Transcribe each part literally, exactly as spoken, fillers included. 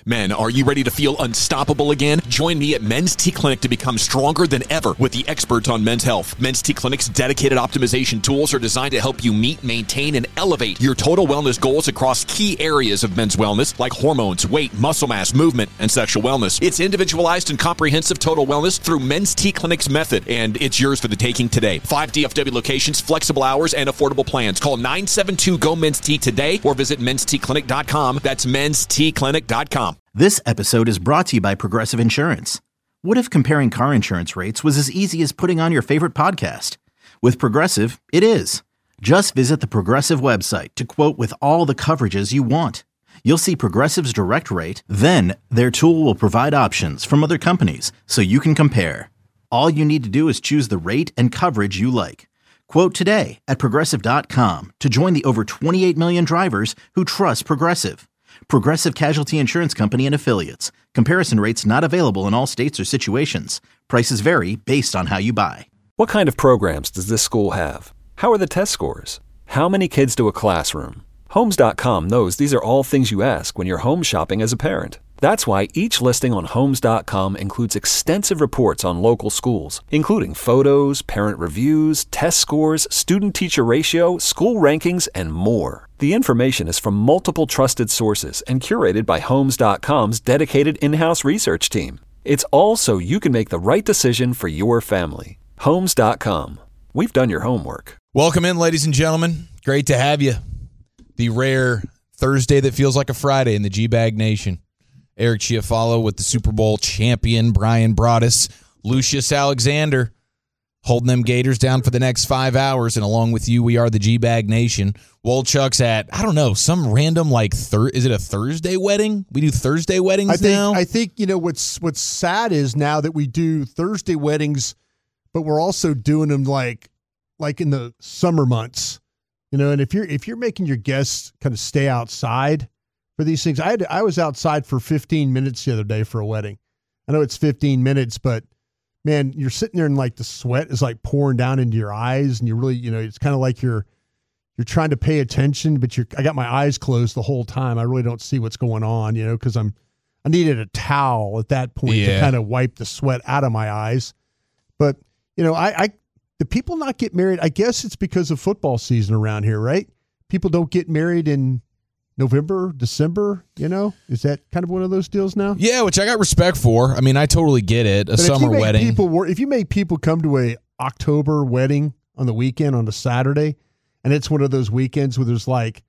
Men, are you ready to feel unstoppable again? Join me at Men's T Clinic to become stronger than ever with the experts on men's health. Men's T Clinic's dedicated optimization tools are designed to help you meet, maintain, and elevate your total wellness goals across key areas of men's wellness like hormones, weight, muscle mass, movement, and sexual wellness. It's individualized and comprehensive total wellness through Men's T Clinic's method, and it's yours for the taking today. Five D F W locations, flexible hours, and affordable plans. Call nine seven two, G O, Men's T today or visit mens t clinic dot com. That's mens t clinic dot com. This episode is brought to you by Progressive Insurance. What if comparing car insurance rates was as easy as putting on your favorite podcast? With Progressive, it is. Just visit the Progressive website to quote with all the coverages you want. You'll see Progressive's direct rate, then their tool will provide options from other companies so you can compare. All you need to do is choose the rate and coverage you like. Quote today at progressive dot com to join the over twenty-eight million drivers who trust Progressive. Progressive Casualty Insurance Company and Affiliates. Comparison rates not available in all states or situations. Prices vary based on how you buy. What kind of programs does this school have? How are the test scores? How many kids to a classroom? Homes dot com knows these are all things you ask when you're home shopping as a parent. That's why each listing on Homes dot com includes extensive reports on local schools, including photos, parent reviews, test scores, student-teacher ratio, school rankings, and more. The information is from multiple trusted sources and curated by Homes dot com's dedicated in-house research team. It's all so you can make the right decision for your family. Homes dot com. We've done your homework. Welcome in, ladies and gentlemen. Great to have you. The rare Thursday that feels like a Friday in the G-Bag Nation. Eric Chiafalo with the Super Bowl champion, Brian Broaddus, Lucius Alexander, holding them Gators down for the next five hours. And along with you, we are the G-Bag Nation. Wolchuk's at, I don't know, some random, like, thir- is it a Thursday wedding? We do Thursday weddings I think, now? I think, you know, what's what's sad is now that we do Thursday weddings, but we're also doing them like like in the summer months. You know, and if you're if you're making your guests kind of stay outside for these things, I had I was outside for fifteen minutes the other day for a wedding. I know it's fifteen minutes, but man, you're sitting there and like the sweat is like pouring down into your eyes, and you really, you know, it's kind of like you're you're trying to pay attention, but you're I got my eyes closed the whole time. I really don't see what's going on, you know, because I'm I needed a towel at that point Yeah. to kind of wipe the sweat out of my eyes. But you know, I, I the people not get married, I guess it's because of football season around here, right? People don't get married in November, December, you know? Is that kind of one of those deals now? Yeah, which I got respect for. I mean, I totally get it. A But summer if you make wedding. People wor- if you make people come to a October wedding on the weekend, on a Saturday, and it's one of those weekends where there's like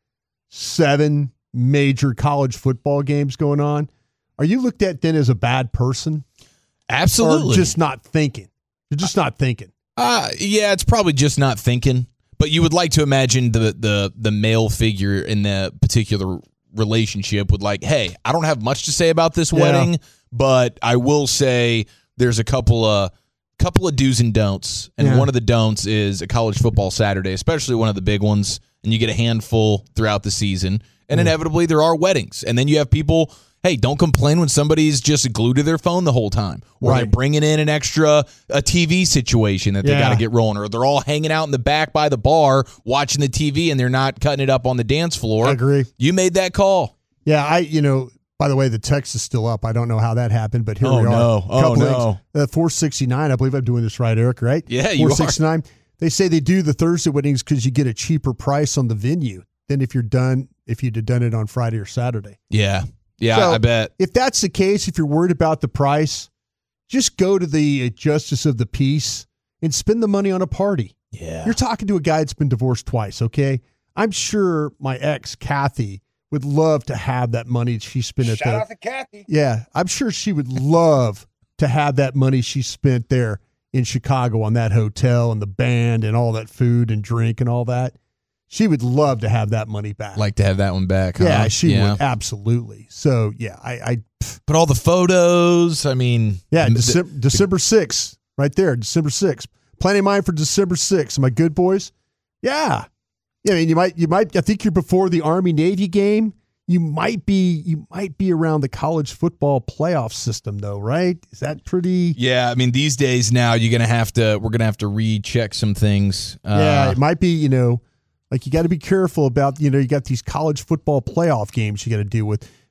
seven major college football games going on, are you looked at then as a bad person? Absolutely. Or just not thinking? You're just not thinking. Uh, yeah, it's probably just not thinking. But you would like to imagine the the the male figure in the particular relationship would like, hey, I don't have much to say about this Yeah. wedding, but I will say there's a couple of couple of do's and don'ts, and Yeah. one of the don'ts is a college football Saturday, especially one of the big ones, and you get a handful throughout the season, and Yeah. inevitably there are weddings, and then you have people. Hey, don't complain when somebody's just glued to their phone the whole time. Or Right. they're bringing in an extra a T V situation that they Yeah. got to get rolling. Or they're all hanging out in the back by the bar watching the T V and they're not cutting it up on the dance floor. I agree. You made that call. Yeah, I, you know, by the way, the text is still up. I don't know how that happened, but here Oh, we are. no. Oh, Couple no. things. Uh, four sixty-nine, I believe I'm doing this right, Eric, right? Yeah, you are. four sixty-nine. They say they do the Thursday weddings because you get a cheaper price on the venue than if you're done, if you'd have done it on Friday or Saturday. Yeah. Yeah, So, I bet. If that's the case, if you're worried about the price, just go to the justice of the peace and spend the money on a party. Yeah. You're talking to a guy that's been divorced twice, okay? I'm sure my ex, Kathy, would love to have that money she spent at Shout the... out to Kathy. Yeah, I'm sure she would love to have that money she spent there in Chicago on that hotel and the band and all that food and drink and all that. She would love to have that money back. Like to have that one back. yeah, huh? she yeah. would. Absolutely. So, yeah, I... I But all the photos, I mean. yeah, the- December, December sixth, right there, December sixth. Planning mine for December sixth. Am I good, boys? Yeah. Yeah, I mean, you might, you might, I think you're before the Army-Navy game. You might be, you might be around the college football playoff system, though, right? Is that pretty? Yeah, I mean, these days now, you're going to have to, we're going to have to recheck some things. Yeah, Uh, it might be, you know, like you got to be careful about, you know, you got these college football playoff games you got to deal with.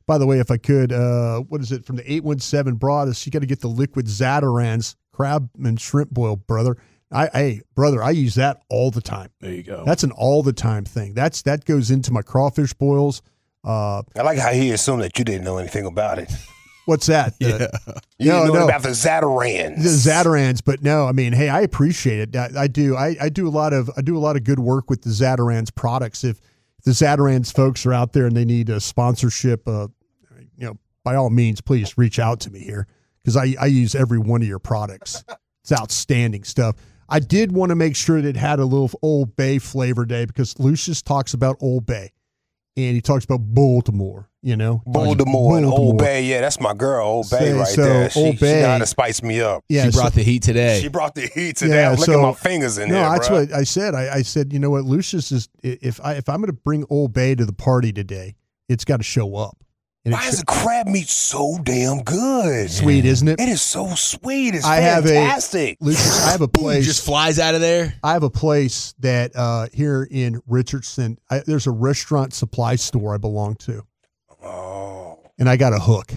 By the way, if I could, uh, what is it from the eight one seven Broadus? You got to get the liquid Zatarain's crab and shrimp boil, brother. I, hey, brother, I use that all the time. There you go. That's an all the time thing. That's that goes into my crawfish boils. Uh, I like how he assumed that you didn't know anything about it. What's that? Yeah. The, You no, didn't know no. about the Zatarain's. The Zatarain's, but no, I mean, hey, I appreciate it. I, I do. I, I do a lot of I do a lot of good work with the Zatarain's products. If the Zatarain's folks are out there and they need a sponsorship, uh, you know, by all means, please reach out to me here because I, I use every one of your products. It's outstanding stuff. I did want to make sure that it had a little Old Bay flavor day because Lucius talks about Old Bay and he talks about Baltimore, you know. Baltimore and Old Bay. Yeah, that's my girl, Old Bay, So- right so there. She, Old she Bay- know how to spice me up. Yeah, she brought so- the heat today. She brought the heat today. Yeah, I was so- licking my fingers in no, there, that's bro. what I said. I, I said, you know what, Lucius is. If I if I'm going to bring Old Bay to the party today, it's got to show up. And Why it is sh- the crab meat so damn good? sweet, isn't it? It is so sweet. It's I have a- fantastic. Lucius, I have a Boom, place. just flies out of there. I have a place that uh, here in Richardson. I, there's a restaurant supply store I belong to, oh, and I got a hook.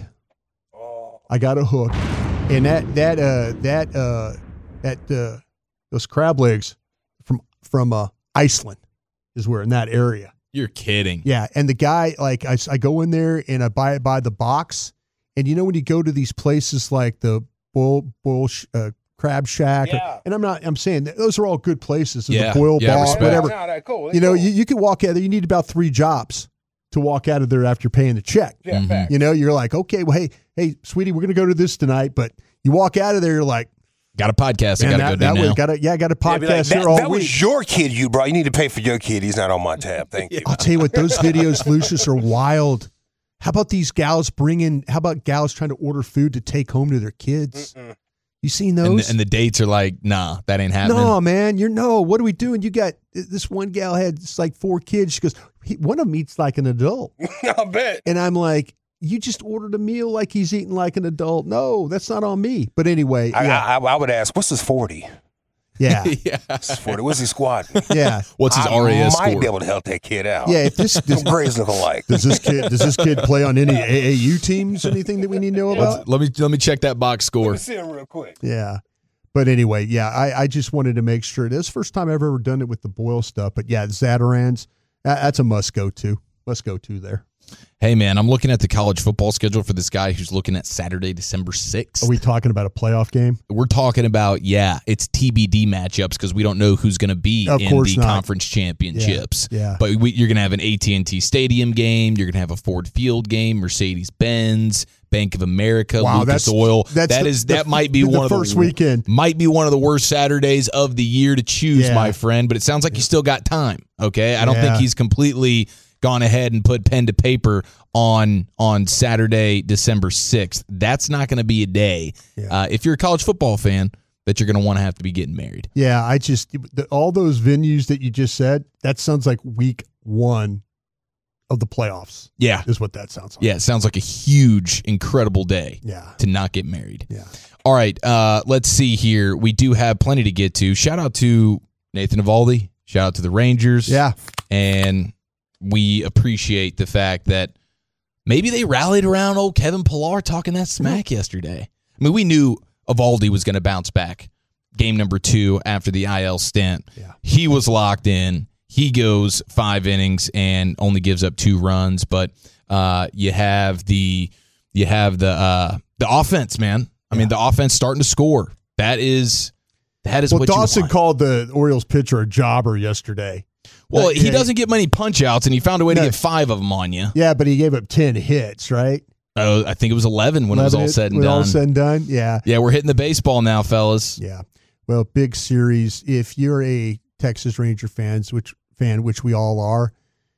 oh. I got a hook, and that that uh that uh that uh those crab legs from from uh, Iceland is where in that area. You're kidding. Yeah, and the guy, like, I, I go in there and I buy it by the box, and you know when you go to these places like the Boil Boil uh, Crab Shack, or- Yeah. and I'm not, I'm saying that those are all good places. The Yeah, Boil yeah, Bar, respect. whatever. No, no, cool. They You know, cool. you, you can walk out of there. You need about three jobs to walk out of there after paying the check. yeah, Mhm. fact. You know, you're like, okay, well, hey, hey, sweetie, we're gonna go to this tonight, but you walk out of there, you're like, Got a podcast I man, got to that, go that do was now. got a yeah, I got a Yeah, be podcast like, that here all that week. was your kid, you bro. You need to pay for your kid. He's not on my tab. Thank you. I'll tell you what, those videos, Lucius, are wild. How about these gals bringing? How about gals trying to order food to take home to their kids? Mm-mm. You seen and, those? the, and the dates are like, nah, that ain't happening. no, man, you're no. What are we doing? You got this one gal had it's like four kids. She goes, he, one of them eats like an adult, I bet. and I'm like, you just ordered a meal like he's eating like an adult. No, that's not on me. But anyway, I, yeah, I, I would ask, what's his forty? yeah, yeah. What's his forty? What's he squatting? yeah, What's his I R A S might score? be able to help that kid out. yeah. If this, this What grades looking like? does this kid does this kid play on any A A U teams? Anything that we need to know about? Let's- let me let me check that box Let score. me see him real quick. Yeah. But anyway, yeah, I, I just wanted to make sure. This is the first time I've ever done it with the boil stuff. But yeah, Zatarain's, that, that's a must go to. Must go to there. Hey, man, I'm looking at the college football schedule for this guy who's looking at Saturday, December sixth. Are we talking about a playoff game? We're talking about, yeah, it's T B D matchups because we don't know who's going to be Of in course the not. conference championships. Yeah, yeah. But we, you're going to have an A T and T Stadium game. You're going to have a Ford Field game, Mercedes-Benz, Bank of America, Wow, Lucas that's- Oil. that's that the- is the- that might be the one of first the weekend. Might be one of the worst Saturdays of the year to choose, Yeah. my friend. But it sounds like you still got time. Okay, I don't Yeah. think he's completely gone ahead and put pen to paper on on Saturday, December sixth. That's not going to be a day. Yeah. Uh, if you're a college football fan, that you're going to want to have to be getting married. Yeah, I just, the, all those venues that you just said, that sounds like week one of the playoffs, Yeah. is what that sounds like. Yeah, it sounds like a huge, incredible day Yeah. to not get married. Yeah. All right, uh, let's see here. We do have plenty to get to. Shout out to Nathan Evaldi. Shout out to the Rangers. Yeah. And we appreciate the fact that maybe they rallied around old Kevin Pillar talking that smack yesterday. I mean, we knew Evaldi was going to bounce back game number two after the I L stint. Yeah. He was locked in. He goes five innings and only gives up two runs. But uh, you have the you have the uh, the offense, man. I mean, the offense starting to score. That is that is Well, what Dawson you want. called the Orioles pitcher a jobber yesterday. Well, But, he yeah, doesn't get many punch outs, and he found a way No. to get five of them on you. Yeah, but he gave up ten hits, right? Oh, I think it was eleven when it was all eleven said and when all done. said and done. Yeah. Yeah, we're hitting the baseball now, fellas. Yeah. Well, big series. If you're a Texas Ranger fans, which fan, which we all are,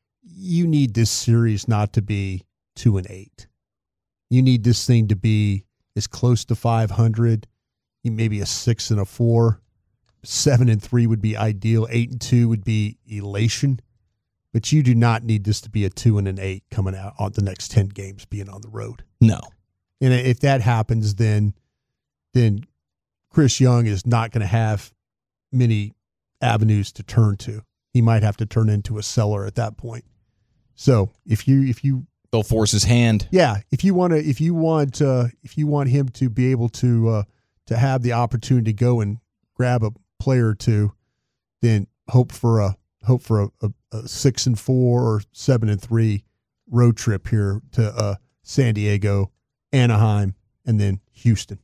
you need this series not to be two and eight. You need this thing to be as close to five hundred, maybe a six and a four. Seven and three would be ideal. Eight and two would be elation. But you do not need this to be a two and an eight coming out on the next ten games being on the road. No. And if that happens, then then Chris Young is not going to have many avenues to turn to. He might have to turn into a seller at that point. So if you if you they'll force his hand. Yeah, if you want to, if you want, uh, if you want him to be able to uh, to have the opportunity to go and grab a player or two, then hope for a hope for a, a, a six and four or seven and three road trip here to uh, San Diego, Anaheim, and then Houston.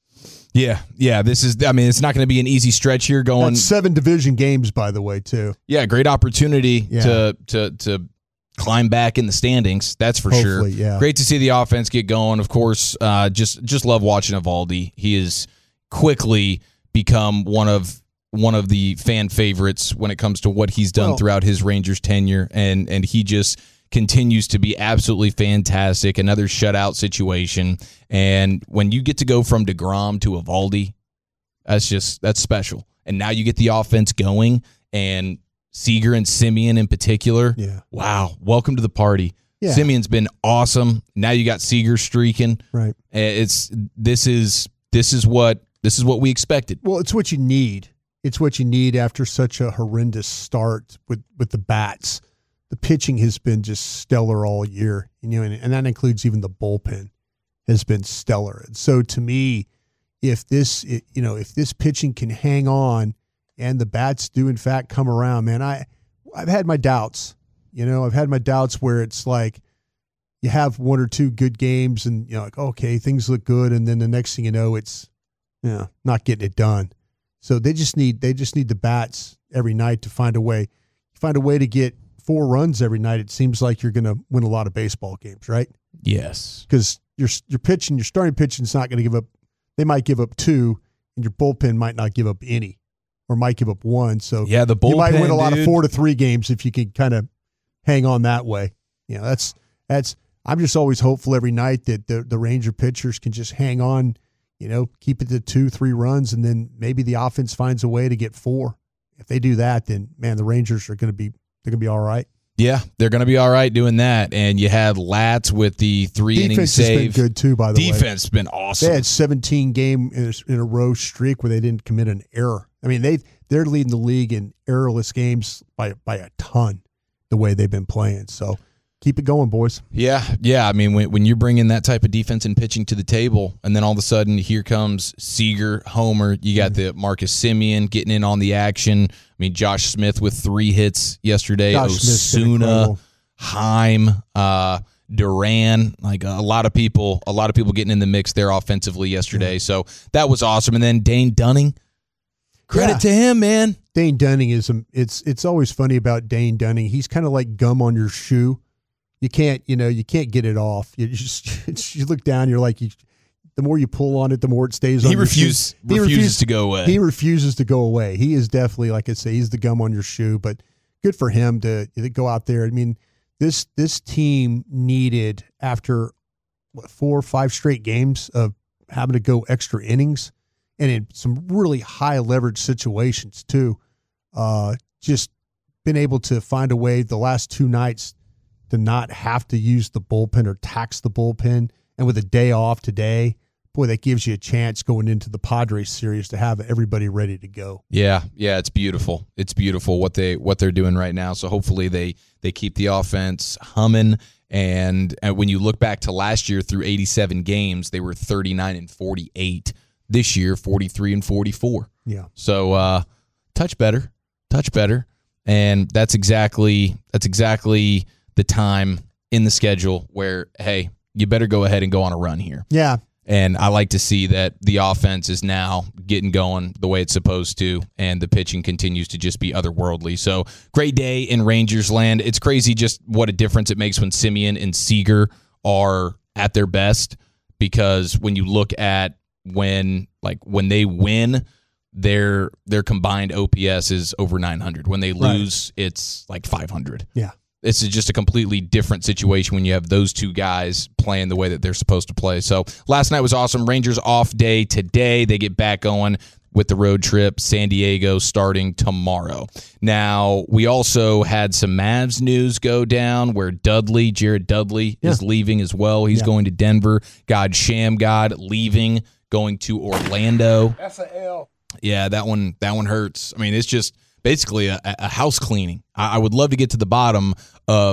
Yeah, yeah. This is. I mean, it's not going to be an easy stretch here. Going That's seven division games, by the way, too. Yeah, great opportunity Yeah. to to to climb back in the standings. That's for sure. Hopefully, yeah. Great to see the offense get going. Of course, uh, just just love watching Eovaldi. He has quickly become one of one of the fan favorites when it comes to what he's done Well- throughout his Rangers tenure, and and he just continues to be absolutely fantastic. Another shutout situation, and when you get to go from DeGrom to Eovaldi, that's just that's special. And now you get the offense going, and Seager and Simeon in particular. Yeah. Wow, welcome to the party. Yeah. Simeon's been awesome. Now you got Seager streaking. Right. It's this is this is what this is what we expected. Well, it's what you need. It's what you need after such a horrendous start with, with the bats. The pitching has been just stellar all year, you know, and, and that includes even the bullpen has been stellar. And so to me, if this, it, you know, if this pitching can hang on and the bats do in fact come around, man, I, I've had my doubts, you know, I've had my doubts where it's like you have one or two good games and you know, like, okay, things look good. And then the next thing you know, it's, you know, not getting it done. So they just need, they just need the bats every night to find a way, find a way to get four runs every night. It seems like you're going to win a lot of baseball games, right? Yes. Because your your pitching, your starting pitching is not going to give up. They might give up two, and your bullpen might not give up any, or might give up one. So Yeah, the you might bullpen, win a lot dude. of four to three games if you can kind of hang on that way. You know, that's that's. I'm just always hopeful every night that the the Ranger pitchers can just hang on. You know, keep it to two, three runs, and then maybe the offense finds a way to get four. If they do that, then man, the Rangers are going to be they're going to be all right. Yeah, they're going to be all right doing that. And you had Latz with the three inning Defense save. has been good too, by the way. Defense has been awesome. They had seventeen game in a, in a row streak where they didn't commit an error. I mean, they they're leading the league in errorless games by by a ton. The way they've been playing, so keep it going, boys. Yeah, yeah. I mean, when when you're bringing that type of defense and pitching to the table, and then all of a sudden here comes Seager, Homer. You got the Marcus Simeon getting in on the action. I mean, Josh Smith with three hits yesterday. Josh Smith's been Osuna, incredible. Heim, uh, Duran. Like a lot of people, a lot of people getting in the mix there offensively yesterday. So that was awesome. And then Dane Dunning. Credit Yeah. to him, man. Dane Dunning is um, it's it's always funny about Dane Dunning. He's kind of like gum on your shoe. You can't you know you can't get it off. You just it's, you look down. You're like you, the more you pull on it, the more it stays on. He your shoe. refuse, He refuses refuses to go away. He refuses to go away. He is definitely, like I say, he's the gum on your shoe. But good for him to, to go out there. I mean, this this team needed, after what, four or five straight games of having to go extra innings, and in some really high leverage situations too, uh, just been able to find a way the last two nights to not have to use the bullpen or tax the bullpen. And with a day off today, boy, that gives you a chance going into the Padres series to have everybody ready to go. Yeah, yeah, it's beautiful. It's beautiful what they what they're doing right now. So hopefully they they keep the offense humming. And, and when you look back to last year through eighty-seven games, they were thirty-nine and forty-eight. This year, forty-three and forty-four. Yeah. So uh, touch better, touch better, and that's exactly that's exactly the time in the schedule where, hey, you better go ahead and go on a run here. Yeah. And I like to see that the offense is now getting going the way it's supposed to, and the pitching continues to just be otherworldly. So great day in Rangers land. It's crazy just what a difference it makes when Simeon and Seager are at their best, because when you look at when like when they win, their their combined O P S is over nine hundred. When they lose, right, it's like five hundred. Yeah. This is just a completely different situation when you have those two guys playing the way that they're supposed to play. So last night was awesome. Rangers off day today. They get back going with the road trip. San Diego starting tomorrow. Now, we also had some Mavs news go down where Dudley, Jared Dudley, yeah. is leaving as well. He's yeah. going to Denver. God Shamgod leaving, going to Orlando. That's an L. Yeah, that one, that one hurts. I mean, it's just basically a, a house cleaning. I, I would love to get to the bottom of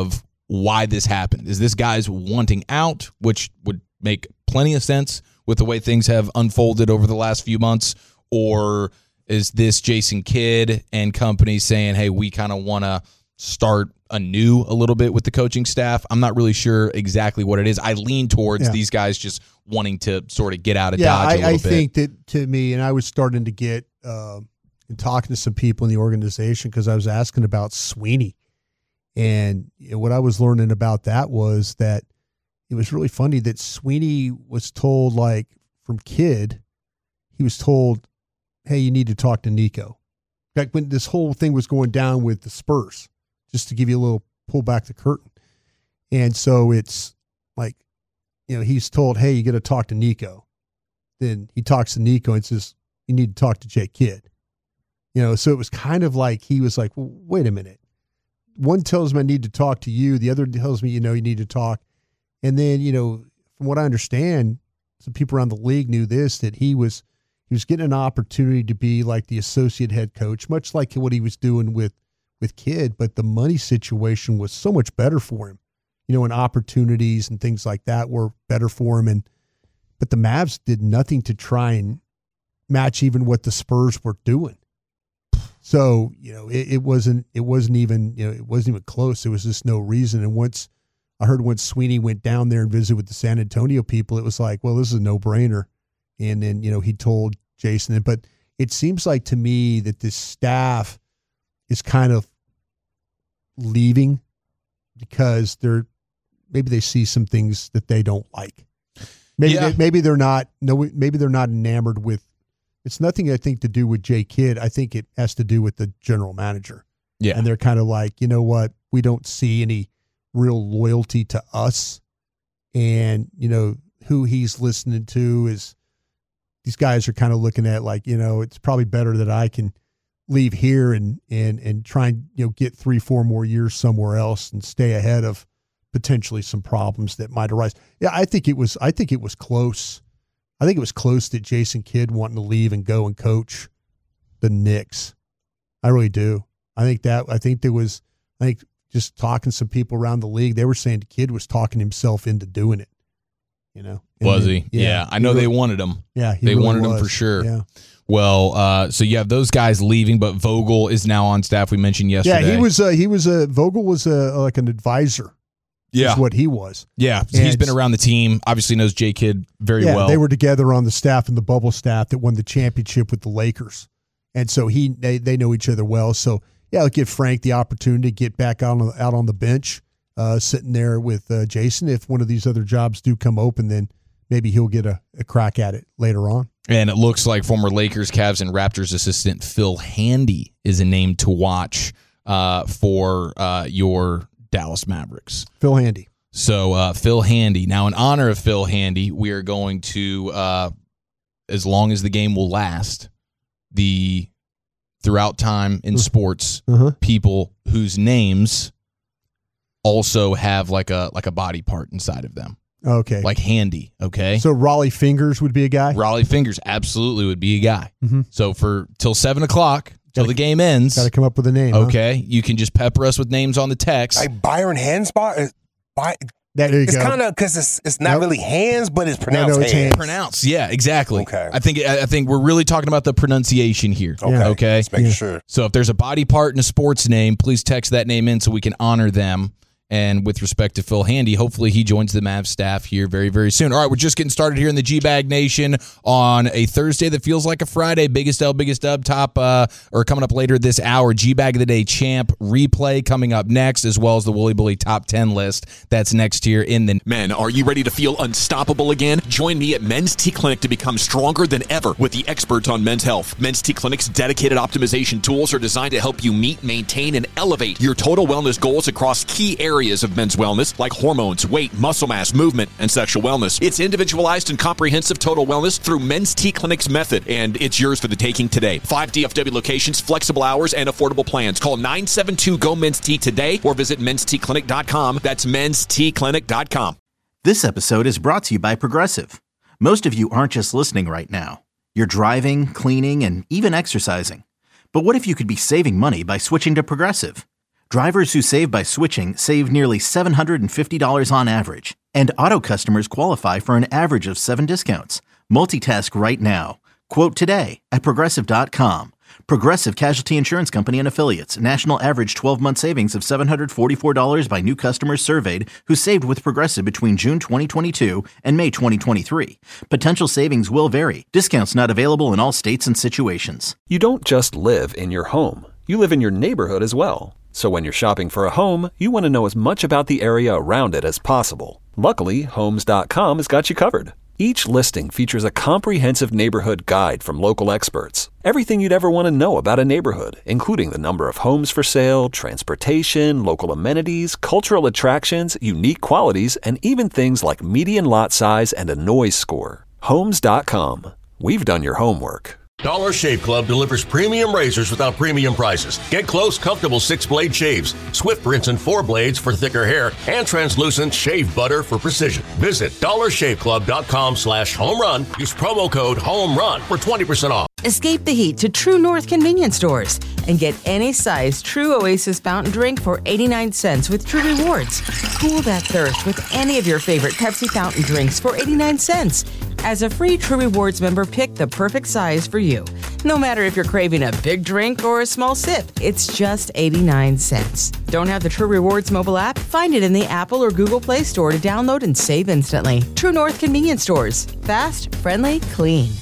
why this happened. Is this guy's wanting out, which would make plenty of sense with the way things have unfolded over the last few months, or is this Jason Kidd and company saying, hey, we kind of want to start anew a little bit with the coaching staff? I'm not really sure exactly what it is. I lean towards yeah. these guys just wanting to sort of get out of yeah, Dodge a I, little I bit. think that to me, and I was starting to get uh, and talking to some people in the organization because I was asking about Sweeney. And you know, what I was learning about that was that it was really funny that Sweeney was told, like, from Kidd, he was told, hey, you need to talk to Nico. Like when this whole thing was going down with the Spurs, just to give you a little pull back the curtain. And so it's like, you know, he's told, hey, you got to talk to Nico. Then he talks to Nico and says, you need to talk to Jay Kidd. You know, so it was kind of like he was like, well, wait a minute. One tells me I need to talk to you. The other tells me, you know, you need to talk. And then, you know, from what I understand, some people around the league knew this, that he was he was getting an opportunity to be like the associate head coach, much like what he was doing with with Kidd, but the money situation was so much better for him, you know, and opportunities and things like that were better for him. And, but the Mavs did nothing to try and match even what the Spurs were doing. So, you know, it, it wasn't, it wasn't even, you know, it wasn't even close. There was just no reason. And once I heard once Sweeney went down there and visited with the San Antonio people, it was like, well, this is a no brainer. And then, you know, he told Jason, but it seems like to me that this staff is kind of leaving because they're maybe they see some things that they don't like. Maybe yeah. they, maybe they're not no maybe they're not enamored with. It's nothing I think to do with Jay Kidd. I think it has to do with the general manager. Yeah, and they're kind of like, you know what, we don't see any real loyalty to us, and you know who he's listening to is. These guys are kind of looking at like, you know, it's probably better that I can leave here and and and try and, you know, get three, four more years somewhere else and stay ahead of potentially some problems that might arise. Yeah, I think it was I think it was close. I think it was close that Jason Kidd wanting to leave and go and coach the Knicks. I really do. I think that I think there was I think just talking to some people around the league, they were saying the Kidd was talking himself into doing it. You know, and was then, he? Yeah, yeah. I know really, they wanted him. Yeah, he they really wanted was. him for sure. Yeah. Well, uh, so you have those guys leaving, but Vogel is now on staff. We mentioned yesterday. Yeah, he was. Uh, he was a Vogel was a like an advisor. Yeah, is what he was. Yeah, and he's been around the team. Obviously knows Jay Kidd very yeah, well. They were together on the staff and the bubble staff that won the championship with the Lakers, and so he they they know each other well. So yeah, I'll give Frank the opportunity to get back out on out on the bench, uh, sitting there with uh, Jason. If one of these other jobs do come open, then maybe he'll get a, a crack at it later on. And it looks like former Lakers, Cavs, and Raptors assistant Phil Handy is a name to watch uh, for uh, your Dallas Mavericks. Phil Handy. So uh, Phil Handy. Now, in honor of Phil Handy, we are going to, uh, as long as the game will last, the throughout time in sports, uh-huh. people whose names also have like a like a body part inside of them. Okay. Like Handy, okay? So Raleigh Fingers would be a guy? Raleigh Fingers absolutely would be a guy. Mm-hmm. So for till seven o'clock, till the game ends. Got to come up with a name. Okay. Huh? You can just pepper us with names on the text. Like Byron Hansbot? By, there you it's go. kind of because it's it's not Nope. really hands, but it's pronounced No, no, it's hands. hands. Pronounce. Yeah, exactly. Okay. I think I think we're really talking about the pronunciation here. Okay. Yeah. Okay. Just making Yeah. sure. So if there's a body part in a sports name, please text that name in so we can honor them. And with respect to Phil Handy, hopefully he joins the Mavs staff here very, very soon. All right, we're just getting started here in the G-Bag Nation on a Thursday that feels like a Friday. Biggest L, biggest dub, top, uh, or coming up later this hour. G-Bag of the Day champ replay coming up next, as well as the Wooly Bully top ten list. That's next here in the... Men, are you ready to feel unstoppable again? Join me at Men's T Clinic to become stronger than ever with the experts on men's health. Men's T Clinic's dedicated optimization tools are designed to help you meet, maintain, and elevate your total wellness goals across key areas of men's wellness like hormones, weight, muscle mass, movement, and sexual wellness. It's individualized and comprehensive total wellness through Men's T Clinic's method, and it's yours for the taking today. Five D F W locations, flexible hours, and affordable plans. Call nine seven two, G O, Men's T today or visit mens t clinic dot com. That's mens t clinic dot com. This episode is brought to you by Progressive. Most of you aren't just listening right now. You're driving, cleaning, and even exercising. But what if you could be saving money by switching to Progressive? Drivers who save by switching save nearly seven hundred fifty dollars on average. And Auto customers qualify for an average of seven discounts. Multitask right now. Quote today at Progressive dot com. Progressive Casualty Insurance Company and Affiliates. National average twelve-month savings of seven hundred forty-four dollars by new customers surveyed who saved with Progressive between June twenty twenty-two and May twenty twenty-three. Potential savings will vary. Discounts not available in all states and situations. You don't just live in your home. You live in your neighborhood as well. So when you're shopping for a home, you want to know as much about the area around it as possible. Luckily, Homes dot com has got you covered. Each listing features a comprehensive neighborhood guide from local experts. Everything you'd ever want to know about a neighborhood, including the number of homes for sale, transportation, local amenities, cultural attractions, unique qualities, and even things like median lot size and a noise score. Homes dot com. We've done your homework. Dollar Shave Club delivers premium razors without premium prices. Get close, comfortable six-blade shaves, swift rinse and four blades for thicker hair, and translucent shave butter for precision. Visit dollar shave club dot com slash home run. Use promo code HOMERUN for twenty percent off. Escape the heat to True North convenience stores and get any size True Oasis fountain drink for eighty-nine cents with True Rewards. Cool that thirst with any of your favorite Pepsi fountain drinks for eighty-nine cents. As a free True Rewards member, pick the perfect size for you. No matter if you're craving a big drink or a small sip, it's just eighty-nine cents. Don't have the True Rewards mobile app? Find it in the Apple or Google Play Store to download and save instantly. True North convenience stores. Fast, friendly, clean.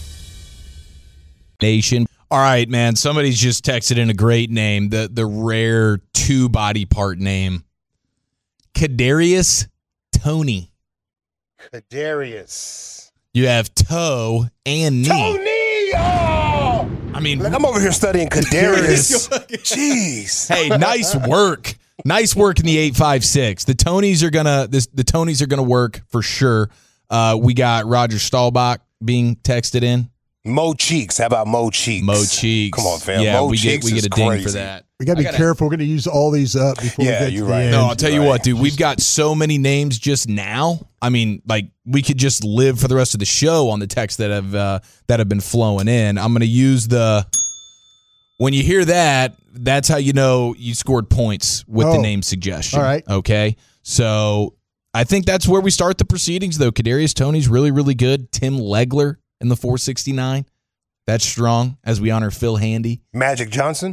Nation. All right, man. Somebody's just texted in a great name, the the rare two body part name. Kadarius Toney. Kadarius. You have toe and knee. Tony! Oh! I mean, Look, I'm over here studying Kadarius. Jeez. Hey, nice work. Nice work in the eight five six. The Tonys are gonna this the Tonys are gonna work for sure. Uh, we got Roger Staubach being texted in. Mo Cheeks. How about Mo Cheeks? Mo Cheeks. Come on, fam. Yeah, Mo we Cheeks get we get a ding crazy. for that. We got to be gotta, careful. We're going to use all these up before Yeah, we get you're to the right. end. No, I'll tell you Right. what, dude. We've got so many names just now. I mean, like we could just live for the rest of the show on the texts that have uh, that have been flowing in. I'm going to use the. When you hear that, that's how you know you scored points with Oh. the name suggestion. All right. Okay. So I think that's where we start the proceedings, though. Kadarius Toney's really, really good. Tim Legler in the four sixty-nine. That's strong as we honor Phil Handy. Magic Johnson.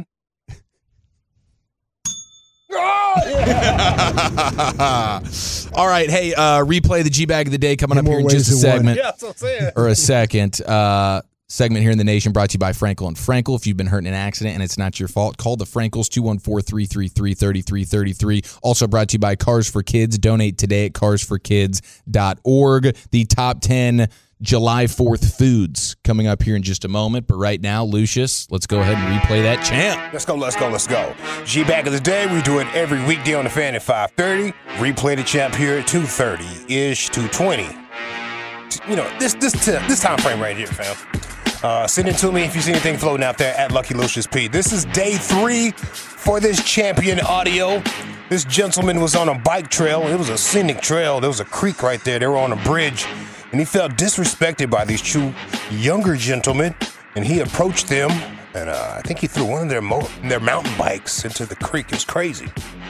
All right. Hey, uh, replay the G-Bag of the day coming Any up here more in ways just a than one. segment. Yeah, that's what I'm saying. Or a second. Uh, segment here in the nation brought to you by Frankel and Frankel. If you've been hurt in an accident and it's not your fault, call the Frankels, two one four, three three three, three three three three. Also brought to you by Cars for Kids. Donate today at cars for kids dot org. The top ten July fourth foods coming up here in just a moment. But right now, Lucius, let's go ahead and replay that champ. Let's go, let's go, let's go. G-Bag of the day, we do it every weekday on the fan at five thirty. Replay the champ here at two thirty-ish, two twenty. You know, this this t- this time frame right here, fam. Uh, send it to me if you see anything floating out there at Lucky Lucius P. This is day three for this champion audio. This gentleman was on a bike trail. It was a scenic trail. There was a creek right there. They were on a bridge. And he felt disrespected by these two younger gentlemen. And he approached them. And uh, I think he threw one of their, mo- their mountain bikes into the creek. It was crazy.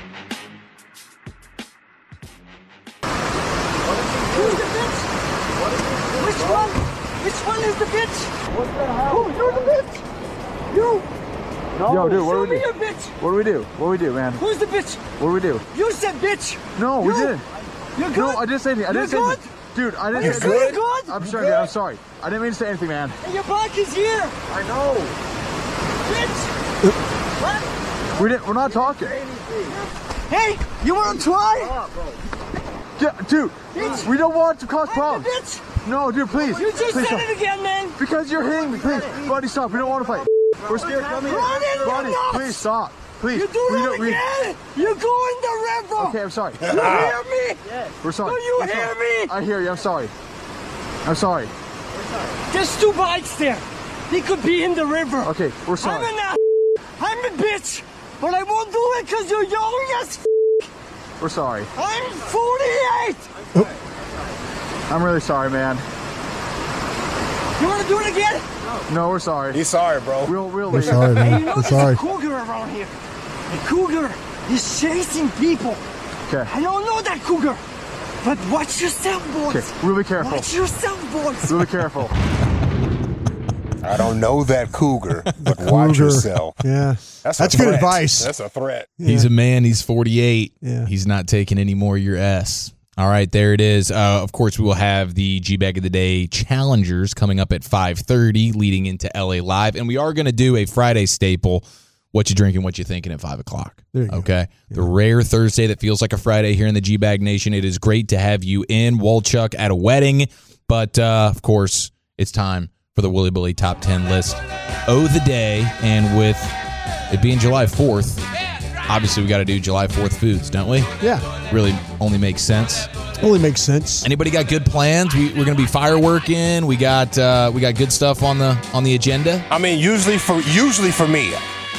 Which one? Which one is the bitch? What's that? Who? You're the bitch. You. No. Yo, dude, what do we do? Show me your bitch. What do we do? What do we do, man? Who's the bitch? What do we do? You said bitch. No, we You. didn't. You're good. No, I didn't say anything. I didn't say You're anything. Dude, I didn't You're say good. anything. You're good. I'm You're sorry, good. dude. I'm sorry. I didn't mean to say anything, man. And your bike is here. I know. Bitch. What? We didn't. We're not talking. Hey, you want to try? Yeah, dude, Bitch. we don't want to cause I'm problems. the bitch. No, dude, please. You just please said stop. it again, man. Because you're hitting me, please. Buddy, stop. We don't want to fight. We're scared. Come here. Run in your Buddy, nuts. please stop. Please. You do we that don't- we- again. You go in the river. Okay, I'm sorry. You hear me? We're sorry. Do you I'm hear sorry. me? I hear you. I'm sorry. I'm sorry. There's two bikes there. He could be in the river. Okay, we're sorry. I'm an ass. I'm a bitch. But I won't do it because you're young as f- We're sorry. I'm forty-eight. I'm really sorry, man. You want to do it again? No, we're sorry. He's sorry, bro. We'll, we'll We're leave. sorry, Hey, man. you know We're there's sorry. a cougar around here. A cougar. He's chasing people. Okay. I don't know that cougar. But watch yourself, boys. Okay, really careful. Watch yourself, boys. Really careful. I don't know that cougar, but watch Cougar. yourself. Yeah. That's, That's a good threat. advice. That's a threat. Yeah. He's a man. He's forty-eight. Yeah. He's not taking any more of your S. All right, there it is. Uh, of course, we will have the G-Bag of the Day Challengers coming up at five thirty, leading into L A Live. And we are going to do a Friday staple, what you drinking, what you thinking at five o'clock. There you go. Okay? The rare Thursday that feels like a Friday here in the G-Bag Nation. It is great to have you in, Wolchuk, at a wedding. But, uh, of course, it's time for the Willy Billy Top ten list of the day. And with it being July fourth, obviously we got to do July fourth foods, don't we? Yeah. Really only makes sense. Only makes sense. Anybody got good plans? We, we're going to be fireworking. We got uh, we got good stuff on the on the agenda. I mean, usually for usually for me,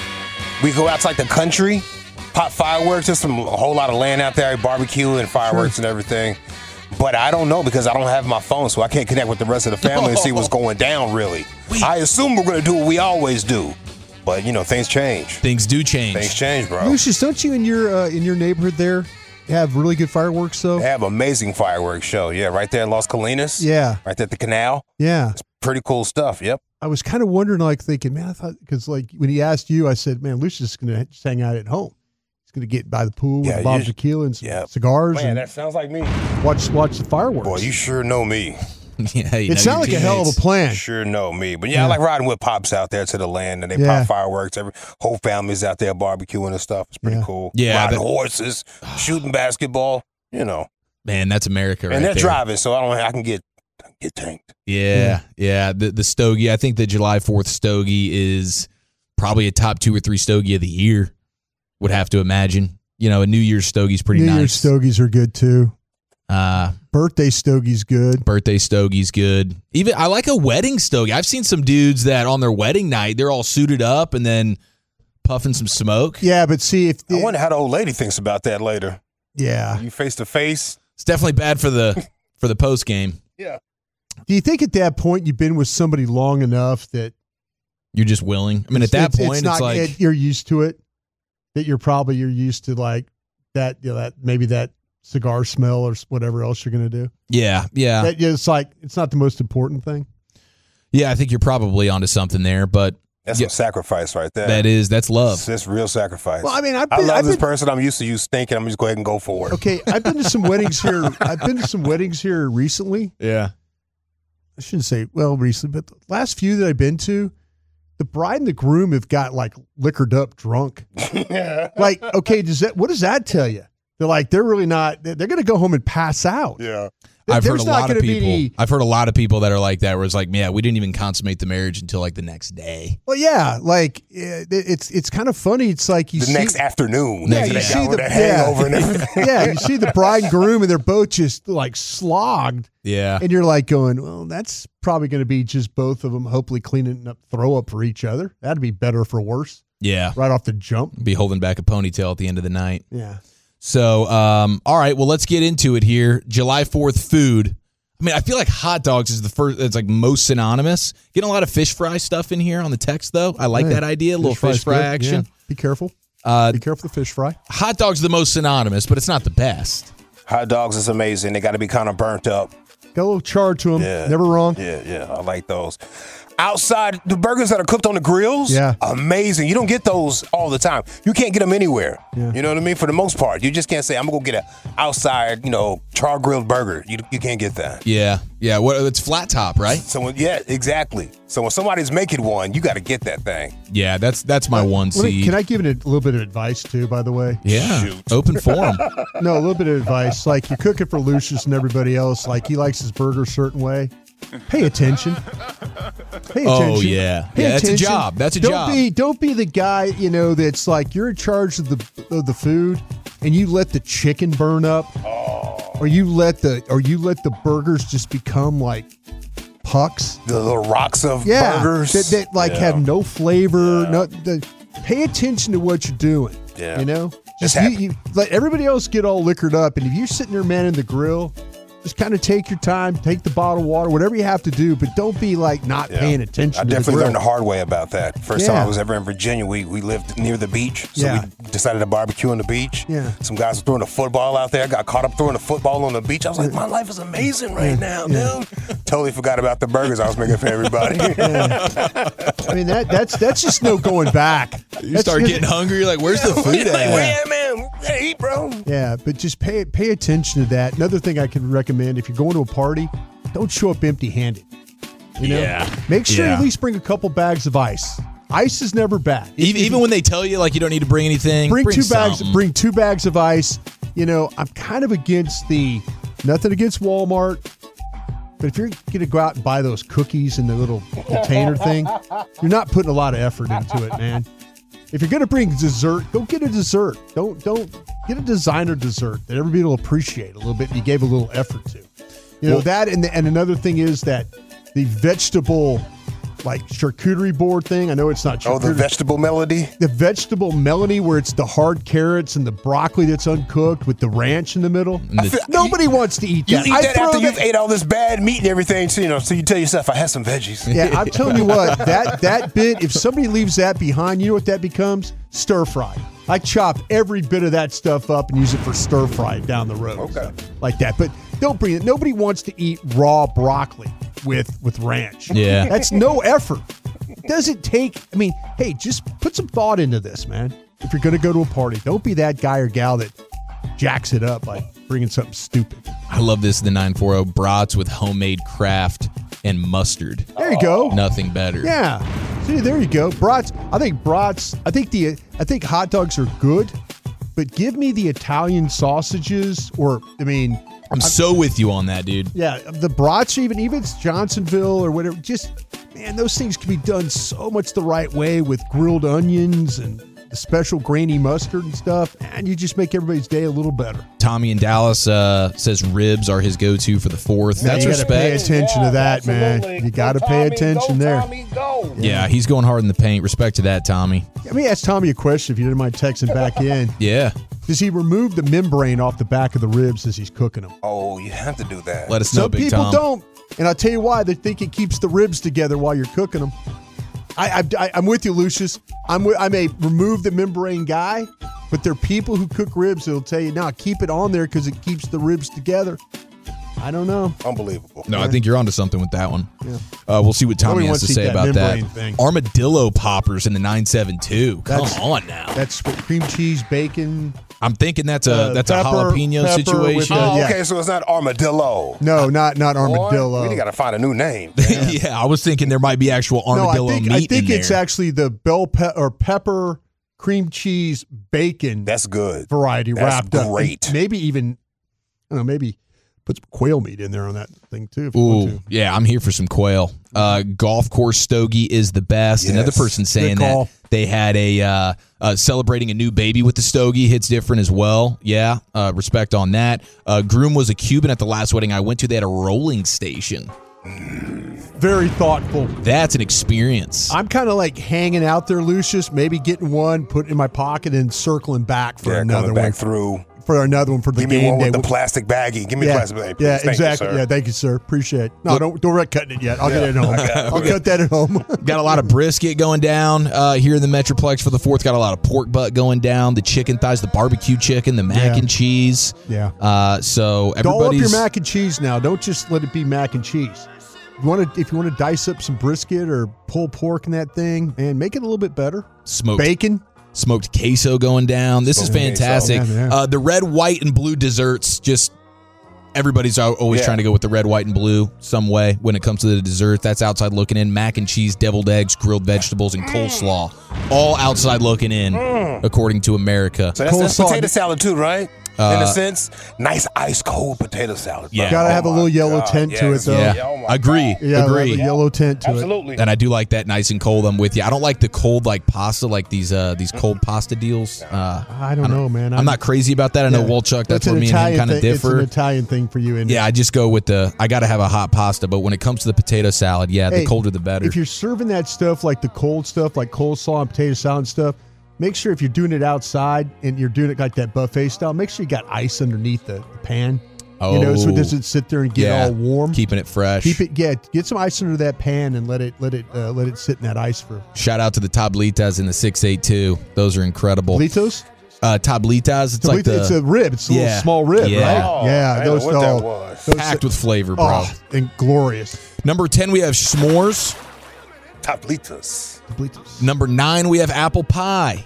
we go out to like the country, pop fireworks. There's some a whole lot of land out there, barbecue and fireworks Sure. and everything. But I don't know because I don't have my phone, so I can't connect with the rest of the family and see what's going down. Really, I assume we're going to do what we always do, but you know things change. Things do change. Things change, bro. Lucius, don't you in your uh, in your neighborhood there have really good fireworks though? They have amazing fireworks show. Yeah, right there in Las Colinas. Yeah. Right there at the canal. Yeah. It's pretty cool stuff. Yep. I was kind of wondering, like thinking, man, I thought because like when he asked you, I said, man, Lucius is going to just hang out at home. He's going to get by the pool Yeah, with a bottle you- of tequila and some yeah. cigars Man, and that sounds like me. watch watch the fireworks. Boy, you sure know me. Yeah, you it know sounded like your a hell of a teammates. plan. Sure know me. But yeah, I Yeah. like riding with pops out there to the land and they Yeah. pop fireworks. Every whole family's out there barbecuing and stuff. It's pretty Yeah. cool. Yeah, Riding but- horses, shooting basketball, you know. Man, that's America right and they're there. driving, so I don't I can get I can get tanked. Yeah, yeah. The the stogie. I think the July fourth stogie is probably a top two or three stogie of the year. Would have to imagine. You know, a New Year's stogie's pretty New nice. Year's stogies are good too. uh, Birthday stogie's good. birthday stogie's good. Even I like a wedding stogie. I've seen some dudes that on their wedding night they're all suited up and then puffing some smoke. Yeah, but see if I wonder how the old lady thinks about that later. yeah. You face to face. It's definitely bad for the for the post game. Yeah. Do you think at that point you've been with somebody long enough that You're just willing. I mean, at that it's, point, it's, it's, not, like it- you're used to it? That you're probably you're used to like that, you know, that maybe that cigar smell or whatever else you're going to do. yeah, yeah, That, yeah, it's like it's not the most important thing. yeah. I think you're probably onto something there, but That's Yeah. some sacrifice right there. that is that's love. That's real sacrifice. Well, I mean, I've I been, love I've this been, person. I'm used to you stinking. I'm just go ahead and go for it. okay. I've been to some weddings here. I've been to some weddings here recently. Yeah. I shouldn't say well recently, but the last few that I've been to, the bride and the groom have got like liquored up drunk. Like, okay, does that what does that tell you? They're like they're really not. They're, they're going to go home and pass out. Yeah. I've heard There's a not lot of gonna be people. any- I've heard a lot of people that are like that. Where it's like, yeah, we didn't even consummate the marriage until like the next day. Well, yeah, like it, it's it's kind of funny. It's like you The see, next afternoon. Yeah, after you they see got over the- that yeah. hangover and everything. yeah, you see the bride and groom, and they're both just like slogged, Yeah. and you're like going, well, that's probably going to be just both of them, hopefully cleaning up throw up for each other. That'd be better for worse, Yeah. right off the jump. Be holding back a ponytail at the end of the night. Yeah, So, um, all right, well, let's get into it here. July fourth food. I mean, I feel like hot dogs is the first, it's like most synonymous. Getting a lot of fish fry stuff in here on the text, though. I like Hey, that idea. A little fish fry's fry good. action. Yeah. Be careful. Uh, Be careful the fish fry. hot dog's the most synonymous, but it's not the best. Hot dogs is amazing. They got to be kind of burnt up. Got a little char to them. Yeah. Never wrong. Yeah, yeah. I like those. Outside, the burgers that are cooked on the grills, Yeah. amazing. You don't get those all the time. You can't get them anywhere. Yeah. You know what I mean? For the most part, you just can't say, I'm going to go get a outside, you know, char grilled burger. You you can't get that. Yeah. Yeah. What? It's flat top, right? So when, yeah, exactly. So when somebody's making one, you got to get that thing. Yeah. That's that's my one Let me- seed. can I give it a little bit of advice too? By the way, yeah. Shoot. Open forum. no, a little bit of advice. Like you're cooking for Lucius and everybody else. Like he likes his burger a certain way. Pay attention. Pay attention. Oh, yeah. Pay Yeah, that's a attention. job. That's a don't job. Be, don't be the guy, you know, that's like you're in charge of the of the food and you let the chicken burn up. Or you let the or you let the burgers just become like pucks. The little rocks of Yeah. burgers. That, that like Yeah. have no flavor. No the, pay attention to what you're doing. Yeah. You know? It's Just you, happening. you let everybody else get all liquored up and if you're sitting there manning the grill, just kind of take your time, take the bottled water, whatever you have to do, but don't be like not Yeah. paying attention I to definitely the learned the grill. hard way about that. First Yeah. time I was ever in Virginia, we, we lived near the beach, so Yeah. we decided to barbecue on the beach. Yeah. Some guys were throwing a football out there. I got caught up throwing a football on the beach. I was like, my life is amazing right now, Yeah. dude. Totally forgot about the burgers I was making for everybody. I mean, that that's that's just no going back. You That's start just- getting hungry. You're like, where's the food Like, at? man, man, hey, eat, bro. Yeah, but just pay pay attention to that. Another thing I can recommend: if you're going to a party, don't show up empty-handed. You know, Yeah. make sure you Yeah. at least bring a couple bags of ice. Ice is never bad. If- Even, if even when they tell you like you don't need to bring anything, bring, two bags, something. bring two bags of ice. You know, I'm kind of against the nothing against Walmart, but if you're going to go out and buy those cookies in the little container thing, you're not putting a lot of effort into it, man. If you're going to bring dessert, go get a dessert. Don't don't get a designer dessert that everybody will appreciate a little bit. And you gave a little effort to. You know Well- that, and the, and another thing is that the vegetable, like charcuterie board thing. I know it's not charcuterie. Oh, the vegetable melody? The vegetable melody where it's the hard carrots and the broccoli that's uncooked with the ranch in the middle. And the- feel- Nobody wants to eat You that. eat I that throw after that- you've ate all this bad meat and everything, so, you know, so you tell yourself, I had some veggies. Yeah, I'm telling you what, that that bit, if somebody leaves that behind, you know what that becomes? Stir fry. I chop every bit of that stuff up and use it for stir fry down the road. Okay. Like that. But don't bring it. Nobody wants to eat raw broccoli with with ranch. Yeah. That's no effort. Does it take, I mean, hey, just put some thought into this, man. If you're going to go to a party, don't be that guy or gal that jacks it up by bringing something stupid. I love this, the nine forty brats with homemade craft and mustard. There you go. Nothing better. Yeah. See, there you go. Brats. I think brats. I think the. I think hot dogs are good, but give me the Italian sausages, or I mean, I'm so with you on that, dude. yeah, the brats. Even even if it's Johnsonville or whatever. Just man, those things can be done so much the right way with grilled onions and the special grainy mustard and stuff, and you just make everybody's day a little better. Tommy in Dallas uh, says ribs are his go-to for the fourth. Now, That's you got to pay respect. attention to that, man. You got to pay attention there. Yeah, he's going hard in the paint. Respect to that, Tommy. Let me ask Tommy a question if you didn't mind texting back in. Yeah. Does he remove the membrane off the back of the ribs as he's cooking them? Oh, you have to do that. Let us know, Some Big people Tom. don't, and I'll tell you why. They think it keeps the ribs together while you're cooking them. I, I, I'm with you, Lucius. I'm with, I'm a remove the membrane guy, but there are people who cook ribs that'll tell you, no, keep it on there because it keeps the ribs together. I don't know. Unbelievable. No, I think you're onto something with that one. Yeah. Uh, we'll see what Tommy Nobody has wants to to eat say that about that. membrane thing. Armadillo poppers in the nine seven two. Come That's- on now. That's what cream cheese, bacon. I'm thinking that's a Uh, that's pepper- a jalapeno pepper with situation. the- Oh, yeah. okay, so it's not armadillo. No, not not armadillo. Boy, we got to find a new name. Yeah. I was thinking there might be actual armadillo no, I think, meat I think in it's there. actually the bell pe- or pepper cream cheese bacon That's good. variety That's wrapped up. great. Maybe even, I don't know, maybe put some quail meat in there on that thing too. If you want Ooh, to. yeah, I'm here for some quail. Uh, golf course stogie is the best. Yes. Another person saying Good call. that they had a uh, uh, celebrating a new baby with the stogie hits different as well. Yeah, uh, respect on that. Uh, groom was a Cuban at the last wedding I went to. They had a rolling station. Very thoughtful. That's an experience. I'm kind of like hanging out there, Lucius. Maybe getting one, putting it in my pocket, and circling back for Yeah, another coming back one. through. For another one for the Give me game one day. with the plastic baggie. Give me yeah, the plastic baggie. please. yeah, Thank exactly. You, sir. yeah, thank you, sir. Appreciate it. No, Look- don't don't worry cutting it yet. I'll Yeah. get it at home. Okay, I'll okay. cut that at home. Got a lot of brisket going down uh, here in the Metroplex for the fourth. Got a lot of pork butt going down. The chicken thighs, the barbecue chicken, the mac Yeah. and cheese. Yeah. Uh, so Doll up everybody's your mac and cheese now. Don't just let it be mac and cheese. You want to, if you want to dice up some brisket or pulled pork in that thing, man, make it a little bit better. smoked Bacon. smoked queso going down. This Smoked is fantastic. queso. Yeah, yeah. Uh, the red, white, and blue desserts. Just everybody's al- always Yeah. trying to go with the red, white, and blue some way when it comes to the dessert. That's outside looking in. Mac and cheese, deviled eggs, grilled vegetables, and coleslaw. All outside looking in, according to America. So that's, that's Coleslaw. potato salad too, right? in Uh, a sense, nice ice cold potato salad. Yeah. Gotta Oh have a my little yellow God. tint to it, Yes. though. Yeah, Oh my agree. God. Yeah, agree. have a yellow tint to it. Absolutely. And I do like that nice and cold. I'm with you. I don't like the cold like pasta, like these uh these cold pasta deals. Uh, I don't know, man. I'm not crazy about that. I know Yeah. Wolchuk. That's, an where me and him Italian kind of thing. It's differ. an Italian thing for you, isn't it? Yeah, I just go with the. I got to have a hot pasta, but when it comes to the potato salad, yeah, Hey, the colder the better. If you're serving that stuff like the cold stuff, like coleslaw and potato salad and stuff, make sure if you're doing it outside and you're doing it like that buffet style, make sure you got ice underneath the pan. Oh, you know, so it doesn't sit there and get yeah. all warm. Keeping it fresh. Keep it, yeah. Get some ice under that pan and let it let it uh, let it sit in that ice for. Shout out to the tablitas in the six eight two. Those are incredible. Tablitos? Uh, tablitas. It's Tablita, like the, it's a rib. It's a yeah. little small rib, yeah. right? Oh, yeah, I those know what that all was. those- packed with flavor, bro. Oh, and glorious. Number ten, we have s'mores. Tablitas. Tablitos. Number nine, we have apple pie.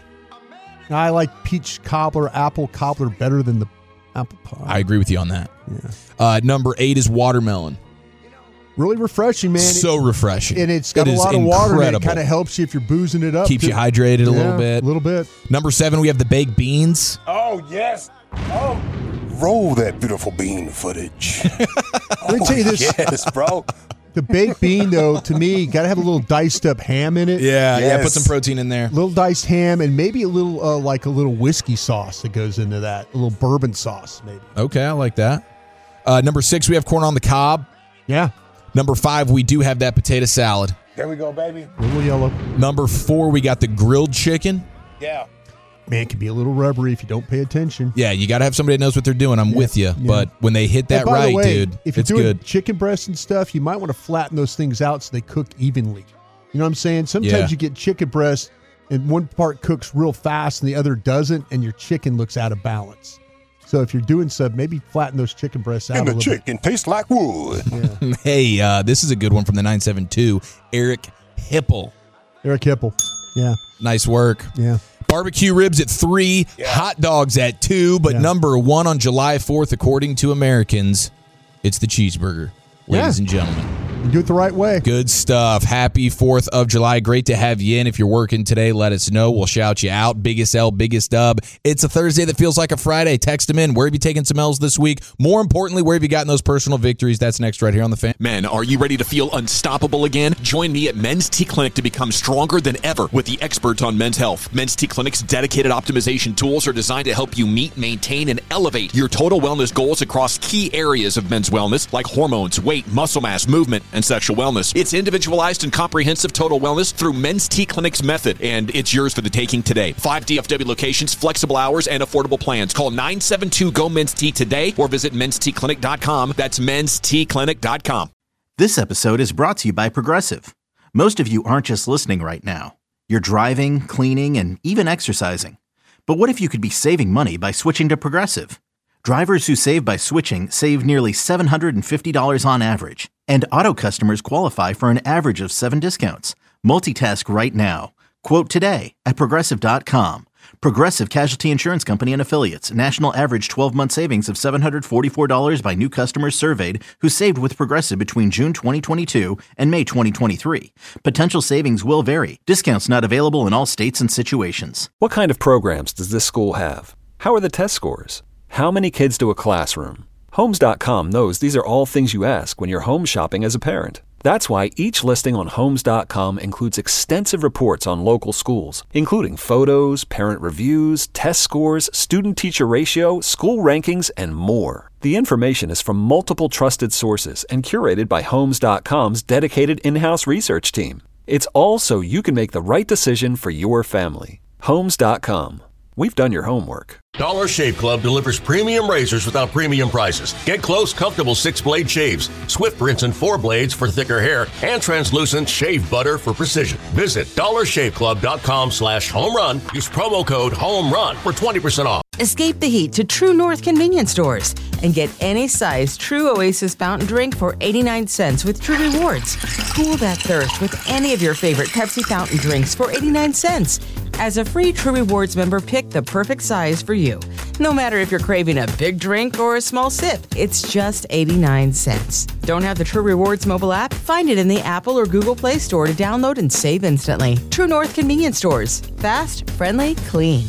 I like peach cobbler, apple cobbler better than the apple pie. I agree with you on that. Yeah. Uh, number eight is watermelon. Really refreshing, man. So refreshing. And it's got It a is lot of water in it. It incredible. kind of helps you if you're boozing it up. Keeps too. you hydrated a Yeah, little bit. A little bit. Number seven, we have the baked beans. Oh, yes. Oh, roll that beautiful bean footage. Let me tell you this. Yes, bro. The baked bean, though, to me, got to have a little diced up ham in it. Yeah, yeah. Yes. Put some protein in there. A little diced ham and maybe a little, uh, like a little whiskey sauce that goes into that. A little bourbon sauce, maybe. Okay, I like that. Uh, number six, we have corn on the cob. Yeah. Number five, we do have that potato salad. There we go, baby. A little yellow. Number four, we got the grilled chicken. Yeah. Man, it can be a little rubbery if you don't pay attention. Yeah, you got to have somebody that knows what they're doing. I'm with you. But when they hit that And by the right, way, dude, if you're it's doing good. chicken breasts and stuff, you might want to flatten those things out so they cook evenly. You know what I'm saying? Sometimes Yeah. you get chicken breast and one part cooks real fast and the other doesn't, and your chicken looks out of balance. So if you're doing stuff, maybe flatten those chicken breasts out And a the little chicken tastes like wood. bit. Yeah. Hey, uh, this is a good one from the nine seven two. Eric Hipple. Eric Hipple. Yeah. Nice work. Yeah. Barbecue ribs at three, Yeah. hot dogs at two, but Yeah. number one on July fourth, according to Americans, it's the cheeseburger, ladies Yeah. and gentlemen. You do it the right way. Good stuff. Happy fourth of July. Great to have you in. If you're working today, let us know. We'll shout you out. Biggest L, biggest dub. It's a Thursday that feels like a Friday. Text them in. Where have you taken some L's this week? More importantly, where have you gotten those personal victories? That's next right here on The Fan. Men, are you ready to feel unstoppable again? Join me at Men's T Clinic to become stronger than ever with the experts on men's health. Men's T Clinic's dedicated optimization tools are designed to help you meet, maintain, and elevate your total wellness goals across key areas of men's wellness like hormones, weight, muscle mass, movement, and sexual wellness. It's individualized and comprehensive total wellness through Men's T Clinic's method, and it's yours for the taking today. Five D F W locations, flexible hours, and affordable plans. Call nine seven two, G O, Men's T today or visit mens t clinic dot com. That's mens t clinic dot com. This episode is brought to you by Progressive. Most of you aren't just listening right now. You're driving, cleaning, and even exercising. But what if you could be saving money by switching to Progressive? Drivers who save by switching save nearly seven hundred fifty dollars on average. And auto customers qualify for an average of seven discounts. Multitask right now. Quote today at Progressive dot com. Progressive Casualty Insurance Company and Affiliates. National average twelve-month savings of seven hundred forty-four dollars by new customers surveyed who saved with Progressive between June twenty twenty-two and May twenty twenty-three. Potential savings will vary. Discounts not available in all states and situations. What kind of programs does this school have? How are the test scores? How many kids do a classroom? Homes dot com knows these are all things you ask when you're home shopping as a parent. That's why each listing on Homes dot com includes extensive reports on local schools, including photos, parent reviews, test scores, student-teacher ratio, school rankings, and more. The information is from multiple trusted sources and curated by Homes dot com's dedicated in-house research team. It's all so you can make the right decision for your family. Homes dot com. We've done your homework. Dollar Shave Club delivers premium razors without premium prices. Get close, comfortable six-blade shaves, Swift rinse and four blades for thicker hair, and translucent shave butter for precision. Visit dollar shave club dot com slash home run. Use promo code HOMERUN for twenty percent off. Escape the heat to True North convenience stores and get any size True Oasis fountain drink for eighty-nine cents with True Rewards. Cool that thirst with any of your favorite Pepsi fountain drinks for eighty-nine cents. As a free True Rewards member, pick the perfect size for you. No matter if you're craving a big drink or a small sip, it's just eighty-nine cents. Don't have the True Rewards mobile app? Find it in the Apple or Google Play Store to download and save instantly. True North convenience stores. Fast, friendly, clean.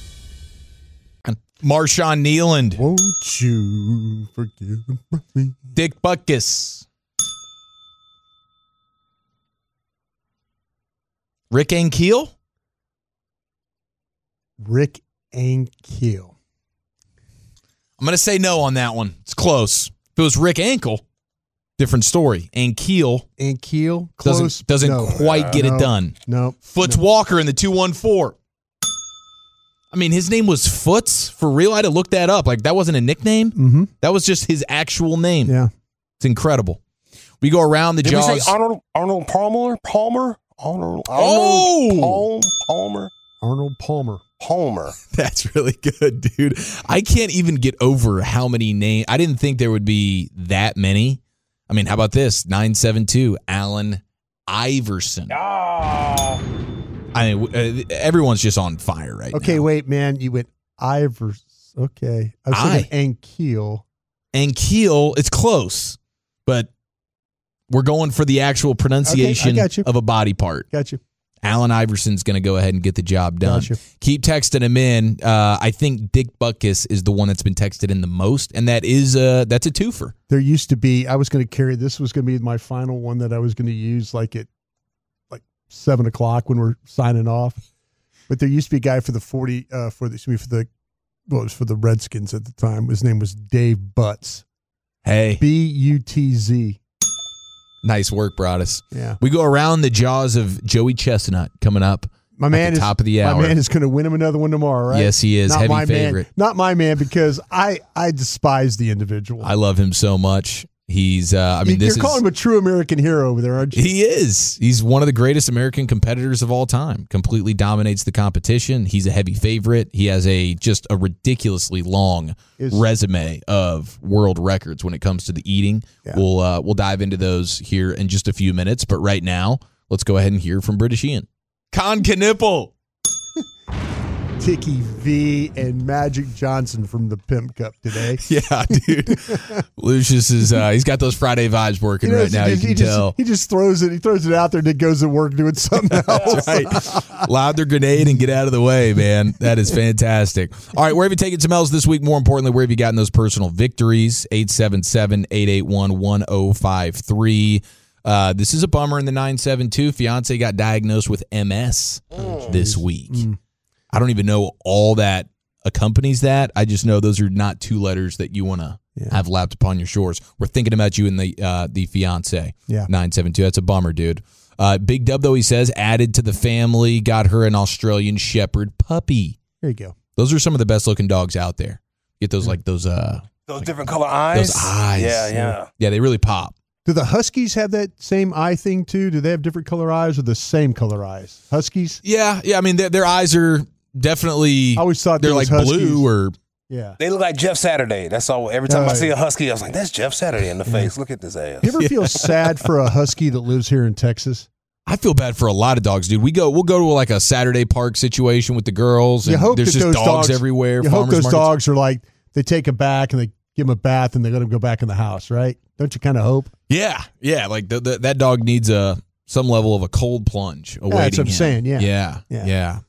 Marshawn Nealand. Won't you forgive me? Dick Butkus. Rick Ankiel? Rick Ankiel. I'm going to say no on that one. It's close. If it was Rick Ankle, different story. Ankiel Ankiel, close. doesn't, doesn't no. quite get no. it done. No. Foots no. Walker in the two one four. I mean, his name was Foots for real. I had to look that up. Like, that wasn't a nickname. Mm-hmm. That was just his actual name. Yeah. It's incredible. We go around the Did jaws. we say Arnold Arnold Palmer? Palmer? Arnold, Arnold Oh! Palm, Palmer? Arnold Palmer. Palmer. That's really good, dude. I can't even get over how many names. I didn't think there would be that many. I mean, how about this? nine seven two, Allen Iverson. Ah. I mean, uh, everyone's just on fire right Okay, now. wait, man. You went Ivers. Okay. I was thinking Ankiel. And Keel, it's close, but we're going for the actual pronunciation Okay, I got you. of a body part. Got you. Allen Iverson's going to go ahead and get the job done. Gotcha. Keep texting him in. Uh, I think Dick Butkus is the one that's been texted in the most, and that is uh, that's a twofer. There used to be, I was going to carry, this was going to be my final one that I was going to use like at like seven o'clock when we're signing off. But there used to be a guy for the forty, uh, for the, excuse me, for the, well, it was for the Redskins at the time. His name was Dave Butz. Hey. B U T Z. Nice work, Broadus. Yeah. We go around the jaws of Joey Chestnut coming up My at man the is, top of the hour. My man is going to win him another one tomorrow, right? Yes, he is. Not Heavy my favorite. Man, not my man because I, I despise the individual. I love him so much. He's, uh, I mean, you, this You're calling is, him a true American hero over there, aren't you? he is. He's one of the greatest American competitors of all time. Completely dominates the competition. He's a heavy favorite. He has a just a ridiculously long Is- resume of world records when it comes to the eating. Yeah. We'll uh, we'll dive into those here in just a few minutes. But right now, let's go ahead and hear from British Ian. Con Knipple. Tiki V and Magic Johnson from the Pimp Cup today. Yeah, dude. Lucius is uh, he's got those Friday vibes working He right knows- now. he You just, can he just- tell. he just throws it. He throws it out there and then goes to work doing something else. That's right. Loud their grenade and get out of the way, man. That is fantastic. All right, where have you taken some L's this week? More importantly, where have you gotten those personal victories? eight seven seven, eight eight one, one oh five three. Uh, this is a bummer in the nine seven two. Fiance got diagnosed with M S this week. Mm. I don't even know all that accompanies that. I just know those are not two letters that you want to Yeah. have lapped upon your shores. We're thinking about you and the uh, the fiance. Yeah. nine seven two. That's a bummer, dude. Uh, Big Dub, though, he says, added to the family, got her an Australian Shepherd puppy. There you go. Those are some of the best looking dogs out there. Get those like those uh Those different color eyes. those eyes. Yeah, yeah. Yeah, they really pop. Do the Huskies have that same eye thing too? Do they have different color eyes or the same color eyes? Huskies? Yeah, yeah. I mean, their, their eyes are definitely. I always thought they're there like was blue Huskies. or. Yeah. They look like Jeff Saturday. That's all. Every time Oh, I see yeah. a husky, I was like, "That's Jeff Saturday in the face. Look at this ass." You ever feel sad for a Husky that lives here in Texas? I feel bad for a lot of dogs, dude. We go, we'll go to like a Saturday park situation with the girls, and You hope there's that just those dogs, dogs everywhere. You hope farmers those markets. dogs are like, they take them back and they give them a bath and they let them go back in the house, right? Don't you kind of hope? Yeah, yeah. Like the, the, that dog needs a some level of a cold plunge awaiting that's what I'm him. saying, yeah. yeah, Yeah. yeah.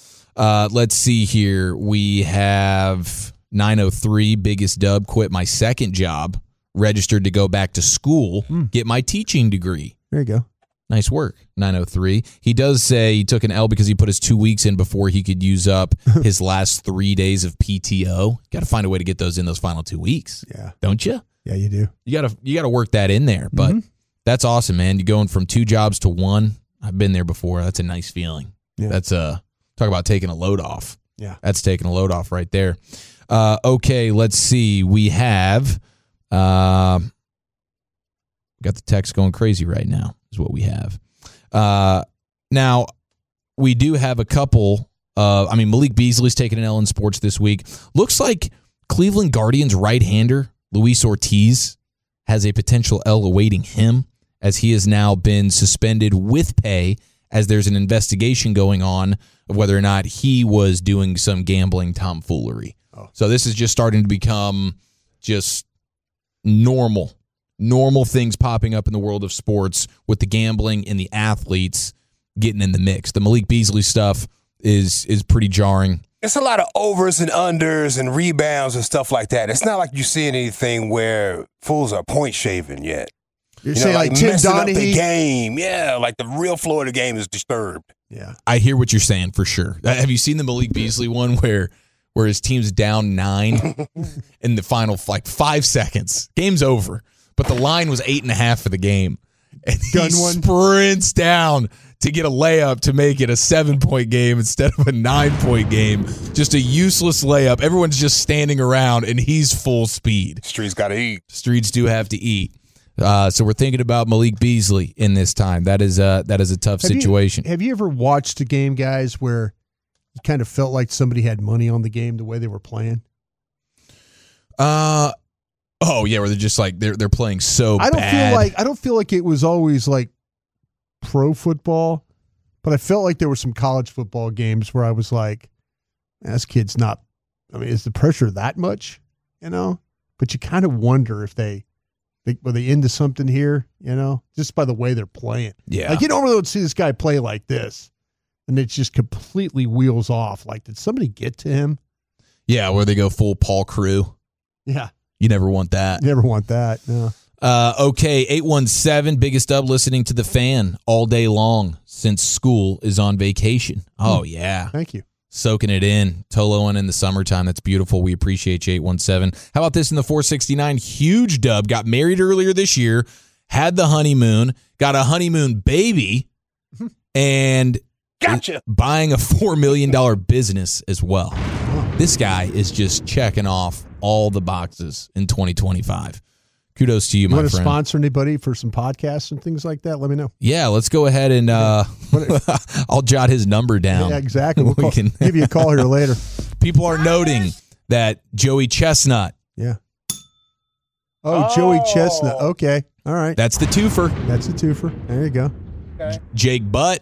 Uh, let's see here. We have nine oh three. Biggest Dub quit my second job, registered to go back to school, Hmm. get my teaching degree. There you go. Nice work, nine oh three. He does say he took an L because he put his two weeks in before he could use up his last three days of P T O. Got to find a way to get those in those final two weeks, Yeah. don't you? Yeah, you do. You gotta you gotta work that in there. But Mhm. that's awesome, man. You're going from two jobs to one. I've been there before. That's a nice feeling. Yeah. That's uh talk about taking a load off. Yeah. That's taking a load off right there. Uh, okay, let's see. We have uh, got the text going crazy right now, is what we have. Uh, now, we do have a couple. Uh, I mean, Malik Beasley's taking an L in sports this week. Looks like Cleveland Guardians right-hander Luis Ortiz has a potential L awaiting him, as he has now been suspended with pay, as there's an investigation going on of whether or not he was doing some gambling tomfoolery. Oh. So this is just starting to become just normal, normal things popping up in the world of sports with the gambling and the athletes getting in the mix. The Malik Beasley stuff is is pretty jarring. It's a lot of overs and unders and rebounds and stuff like that. It's not like you're seeing anything where fools are point shaving yet. You're You know, saying like, like Tim messing up the Donaghy? game. Yeah, like the real flow of the game is disturbed. Yeah. I hear what you're saying for sure. Uh, Have you seen the Malik Beasley one where where his team's down nine in the final like five seconds? Game's over, but the line was eight and a half for the game. And Gun he one. sprints down to get a layup to make it a seven-point game instead of a nine-point game. Just a useless layup. Everyone's just standing around, and he's full speed. Streets got to eat. Streets do have to eat. Uh, so we're thinking about Malik Beasley in this time. That is uh, that is a tough have situation. You, have you ever watched a game, guys, where you kind of felt like somebody had money on the game the way they were playing? Uh, oh yeah, where they're just like they're they're playing so. I don't bad. feel like I don't feel like it was always like pro football, but I felt like there were some college football games where I was like, "This kid's not." I mean, is the pressure that much? You know, but you kind of wonder if they, they were they into something here. You know, just by the way they're playing. Yeah, like you don't really see this guy play like this, and it just completely wheels off. Like, did somebody get to him? Yeah, where they go full Paul Crew. Yeah. You never want that. Never want that. No. Uh, okay, eight one seven, biggest up listening to the fan all day long since school is on vacation. Oh, yeah. Thank you. Soaking it in. Toloing in the summertime. That's beautiful. We appreciate you, eight one seven. How about this in the four sixty-nine? Huge dub. Got married earlier this year. Had the honeymoon. Got a honeymoon baby. And gotcha. Buying a four million dollars business as well. This guy is just checking off all the boxes in twenty twenty-five. Kudos to you, you my want friend. to sponsor anybody for some podcasts and things like that? Let me know. Yeah, let's go ahead and uh, I'll jot his number down. Yeah, exactly. We'll we call, can give you a call here later. People are noting that Joey Chestnut. Yeah. Oh, oh, Joey Chestnut. Okay. All right. That's the twofer. That's the twofer. There you go. Okay. Jake Butt.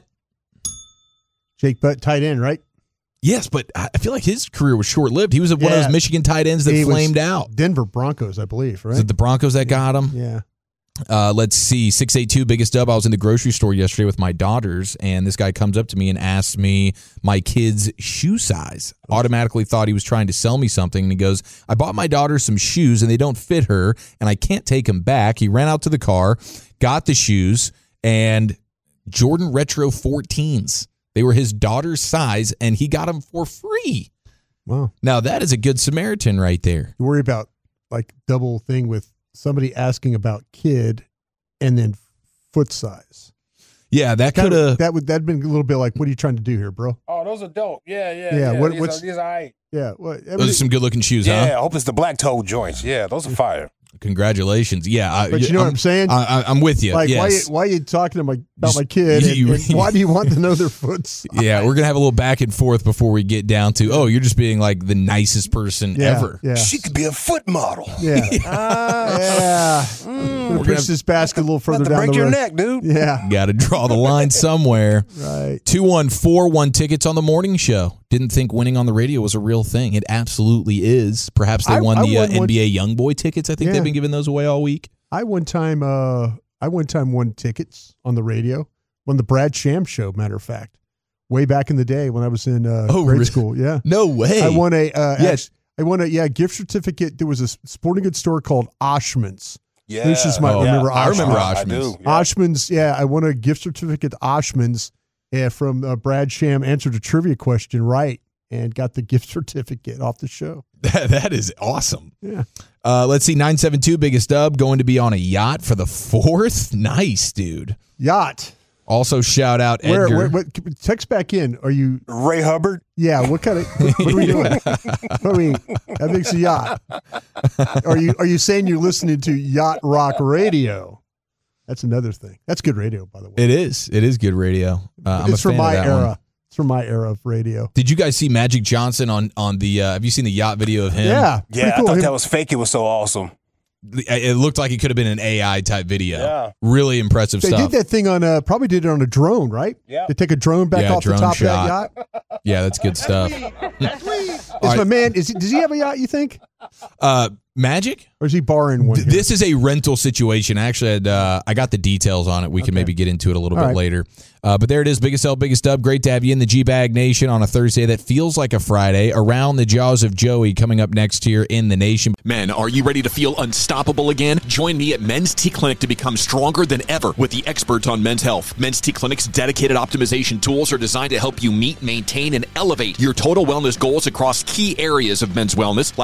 Jake Butt, tight end, right? Yes, but I feel like his career was short-lived. He was one yeah. of those Michigan tight ends that he flamed out. Denver Broncos, I believe, right? Was it the Broncos that got him? Yeah. Uh, let's see, six eight two, biggest dub. I was in the grocery store yesterday with my daughters, and this guy comes up to me and asks me my kid's shoe size. Automatically thought he was trying to sell me something, and he goes, I bought my daughter some shoes, and they don't fit her, and I can't take them back. He ran out to the car, got the shoes, and Jordan Retro fourteens. They were his daughter's size, and he got them for free. Wow. Now, that is a good Samaritan right there. You worry about, like, double thing with somebody asking about kid and then foot size. Yeah, that could have. That would that'd been a little bit like, what are you trying to do here, bro? Oh, those are dope. Yeah, yeah, yeah. yeah. What, these what's, are, these are all right. Yeah. What, I mean, those are some good-looking shoes, yeah, huh? Yeah, I hope it's the black toe joints. Yeah, those are fire. Congratulations. Yeah. I, but you know I'm, what I'm saying? I, I'm with you. Like, yes. why, you, why are you talking to my, about my kid? And, You- and why do you want to know their foot size? Yeah, we're going to have a little back and forth before we get down to, oh, you're just being like the nicest person Yeah, ever. Yeah. She could be a foot model. Yeah. uh, yeah. Mm, push gonna- this basket a little further About to down break the your road. neck, dude. Yeah. Got to draw the line somewhere. Right. two one four won tickets on the morning show. Didn't think winning on the radio was a real thing. It absolutely is. Perhaps they I- won I the uh, won one- N B A Youngboy tickets. I think Yeah. they've been giving those away all week. I one time, uh, I one time won tickets on the radio, won the Brad Sham show. Matter of fact, way back in the day when I was in uh, Oh, grade really? school. Yeah, No way. I won a. Uh, Yes. act- I won a yeah gift certificate. There was a sporting goods store called Oshman's. Yeah. This is my Oh, remember. I remember Oshman's. I do. Oshman's. Yeah. Oshman's. Yeah, I won a gift certificate to Oshman's uh, from uh, Brad Sham. Answered a trivia question right and got the gift certificate off the show. That, that is awesome. Yeah. Uh, let's see, nine seven two, biggest dub, going to be on a yacht for the fourth. Nice, dude. Yacht. Also, shout out Where, Edgar. where, what, text back in. Are you? Ray Hubbard. Yeah. What kind of? What, what are we doing? I mean, that makes a yacht. Are you? Are you saying you're listening to Yacht Rock Radio? That's another thing. That's good radio, by the way. It is. It is good radio. Uh, I'm it's a from fan my of that era. one. It's from my era of radio. Did you guys see Magic Johnson on on the? Uh, have you seen the yacht video of him? Yeah. Yeah, pretty I cool. thought Him- that was fake. It was so awesome. It looked like it could have been an A I type video. Yeah. Really impressive They stuff. did that thing on. Uh, probably did it on a drone, right? Yeah. They take a drone back Yeah, off drone the top shot. of that yacht. Yeah, that's good stuff. Is right. my man? Is he, does he have a yacht? You think, Uh, Magic? or is he borrowing one? Th- here? This is a rental situation. I actually had, uh, I got the details on it. We can Okay. maybe get into it a little All bit right. later. Uh, but there it is. Biggest L, biggest dub. Great to have you in the G-Bag Nation on a Thursday that feels like a Friday. Around the Jaws of Joey coming up next here in the nation. Men, are you ready to feel unstoppable again? Join me at Men's T Clinic to become stronger than ever with the experts on men's health. Men's T Clinic's dedicated optimization tools are designed to help you meet, maintain, and elevate your total wellness goals across key areas of men's wellness like hormones,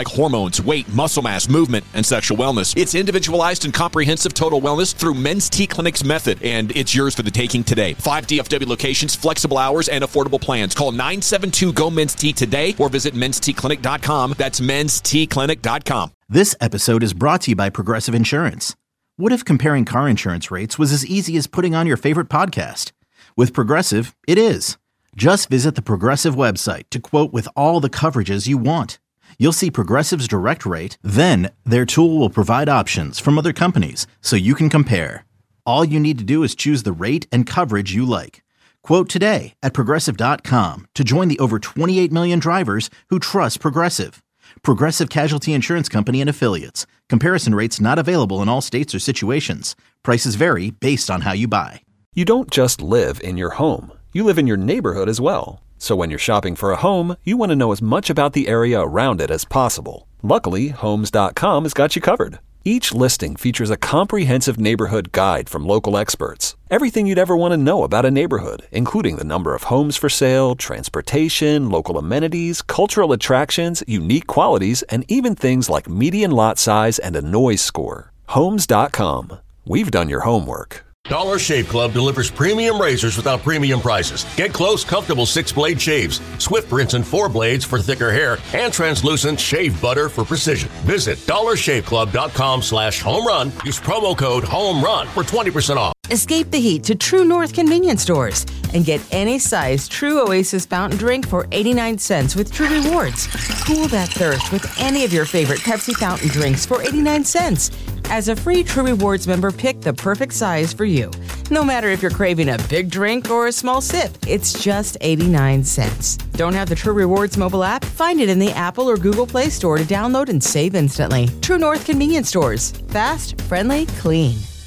hormones, weight, muscle mass, movement, and sexual wellness. It's individualized and comprehensive total wellness through Men's T Clinic's method, and it's yours for the taking today. Five D F W locations, flexible hours, and affordable plans. Call nine seven two, G O, Men's T today or visit mens t clinic dot com. That's mens t clinic dot com. This episode is brought to you by Progressive Insurance. What if comparing car insurance rates was as easy as putting on your favorite podcast? With Progressive, it is. Just visit the Progressive website to quote with all the coverages you want. You'll see Progressive's direct rate, then their tool will provide options from other companies so you can compare. All you need to do is choose the rate and coverage you like. Quote today at progressive dot com to join the over twenty-eight million drivers who trust Progressive. Progressive Casualty Insurance Company and Affiliates. Comparison rates not available in all states or situations. Prices vary based on how you buy. You don't just live in your home. You live in your neighborhood as well. So when you're shopping for a home, you want to know as much about the area around it as possible. Luckily, Homes dot com has got you covered. Each listing features a comprehensive neighborhood guide from local experts. Everything you'd ever want to know about a neighborhood, including the number of homes for sale, transportation, local amenities, cultural attractions, unique qualities, and even things like median lot size and a noise score. Homes dot com. We've done your homework. Dollar Shave Club delivers premium razors without premium prices. Get close, comfortable six-blade shaves, Swift rinse and four blades for thicker hair, and translucent shave butter for precision. Visit dollar shave club dot com slash home run. Use promo code HOMERUN for twenty percent off. Escape the heat to True North convenience stores and get any size True Oasis fountain drink for eighty-nine cents with True Rewards. Cool that thirst with any of your favorite Pepsi fountain drinks for eighty-nine cents. As a free True Rewards member, pick the perfect size for you. No matter if you're craving a big drink or a small sip, it's just eighty-nine cents. Don't have the True Rewards mobile app? Find it in the Apple or Google Play Store to download and save instantly. True North convenience stores. Fast, friendly, clean.